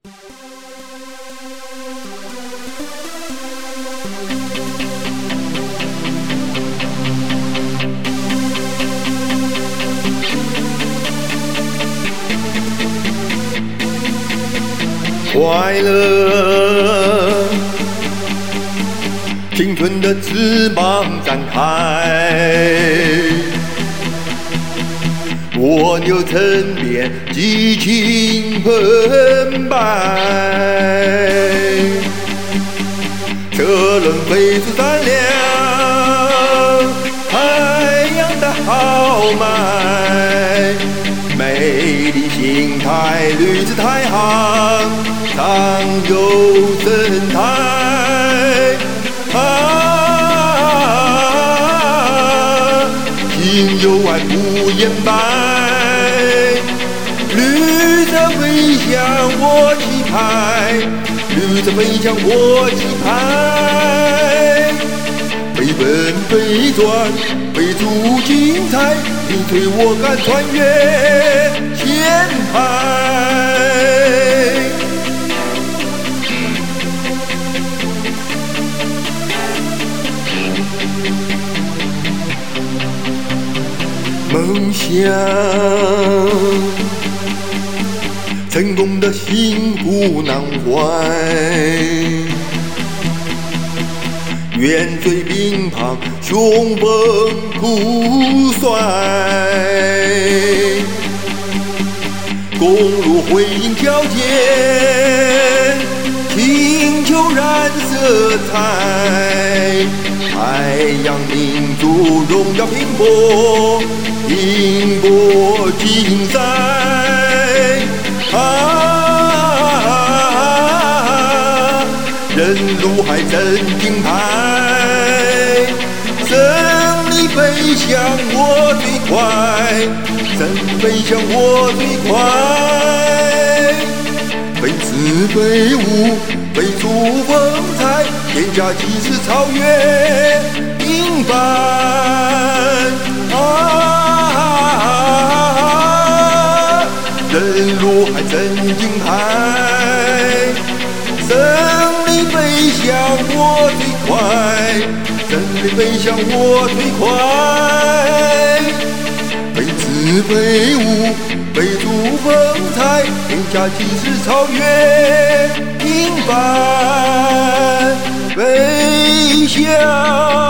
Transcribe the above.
快乐，青春的翅膀展开，蜗牛身边激情澎湃，车轮飞速闪亮，太阳的豪迈，美丽心态，绿色太行。上有生态，心有爱不言败，绿色飞翔我期盼，绿色飞翔我期盼，飞奔飞转，飞出精彩，你推我赶穿越前排。梦想，成功的幸福难怀。远水冰旁，雄风酷帅。公路辉映交界，星球染色彩。太阳民族荣耀拼搏。拼搏竞赛，人如海真金牌，胜利飞翔我最快，胜利飞翔我最快，飞驰飞舞，飞出风采，天下即是超越平凡。人如海真金牌，胜利飞翔我最快，胜利飞翔我最快，飞驰飞舞，飞出风采，天下即是超越平凡飞翔。